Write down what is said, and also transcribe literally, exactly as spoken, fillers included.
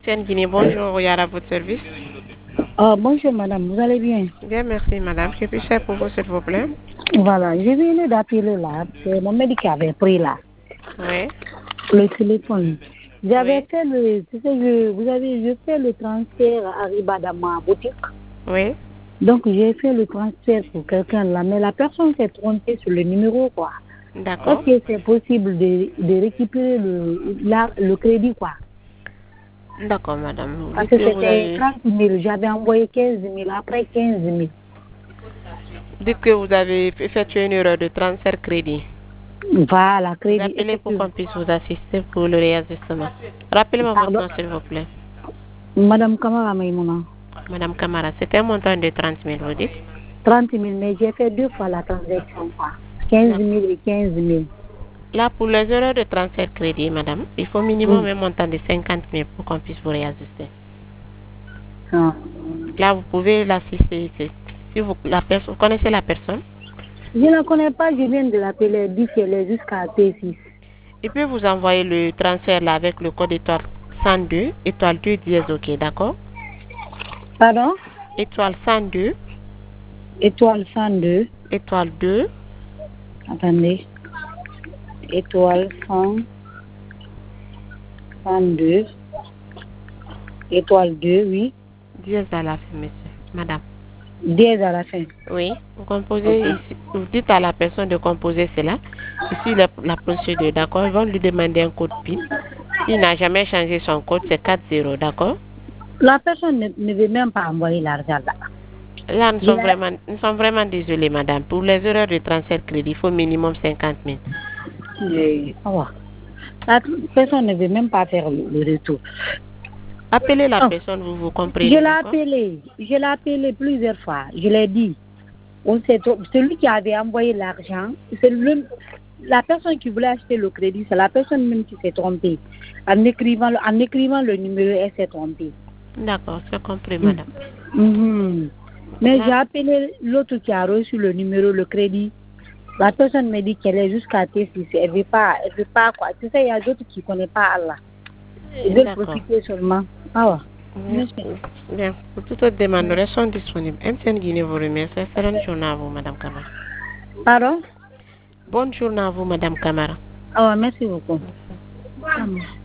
Tiens Guinée, bonjour, Yara à votre service. Oh, bonjour madame, vous allez bien? Bien, merci madame. Que puis-je faire pour vous, s'il vous plaît? Voilà, je viens d'appeler là, c'est mon médecin avait pris là, Oui. le téléphone. J'avais Oui. fait le, tu sais, je, vous avez, je fais le transfert à Riba dans ma boutique. Oui. Donc j'ai fait le transfert pour quelqu'un là, mais la personne s'est trompée sur le numéro quoi. D'accord. Est-ce que c'est possible de, de récupérer le, la, le crédit quoi? D'accord, madame. Vous Parce dites que que vous c'était avez... trente mille, j'avais envoyé quinze mille, après quinze mille. Dites que vous avez effectué une erreur de transfert crédit. Voilà, Vous crédit appelez pour effectif. qu'on puisse vous assister pour le réajustement. Rappelez-moi votre Pardon? nom, s'il vous plaît. Madame Kamara Maïmouna. Madame Camara, c'était un montant de trente mille, vous dites? trente mille, mais j'ai fait deux fois la transaction, quoi. quinze mille et quinze mille. Là, pour les erreurs de transfert crédit, madame, il faut minimum Oui. un montant de cinquante mille pour qu'on puisse vous réajuster. Ah. Là, vous pouvez l'assister. Si vous, la personne, vous connaissez la personne, Je ne la connais pas, je viens de l'appeler, elle dit qu'elle est jusqu'à T six. il peut vous envoyer le transfert là avec le code étoile cent deux, étoile deux dièse, ok, d'accord? Pardon? Étoile cent deux, Étoile cent deux. étoile deux, Attendez. Étoile cent, cent deux. Étoile deux, oui. dièse à la fin, monsieur, madame. dix à la fin. Oui, vous composez Ok. ici, vous dites à la personne de composer cela. Ici, la, la procédure, d'accord? Ils vont lui demander un code PIN. S'il n'a jamais changé son code, c'est quatre zéro, d'accord? La personne ne, ne veut même pas envoyer l'argent là. Là, nous Je sommes la- vraiment, nous sommes vraiment désolés, madame. Pour les erreurs de transfert crédit, il faut minimum cinquante mille. je- au revoir. La personne ne veut même pas faire le, le retour. Appelez la Oh. personne, vous vous Je comprenez, l'ai d'accord? appelé, je l'ai appelé plusieurs fois, je l'ai dit. On s'est trom- celui qui avait envoyé l'argent, c'est le- la personne qui voulait acheter le crédit, c'est la personne même qui s'est trompée. En écrivant, le- en écrivant le numéro, elle s'est trompée. D'accord, c'est compris, Mm. madame. Mhm. Mais Là, j'ai appelé l'autre qui a reçu le numéro, le crédit. La personne me dit qu'elle est jusqu'à T six, elle veut pas, elle veut pas quoi. Tu sais, il y a d'autres qui ne connaissent pas Allah. Ils veulent d'accord. profiter seulement. Ah ouais. Bien, Merci. bien. Pour toute autre demande, nous restons disponibles. M T N Guinée vous remercie. Excellente journée à vous, madame Camara. Pardon? Bonne journée à vous, madame Camara. Ah ouais, merci beaucoup. Ah, merci.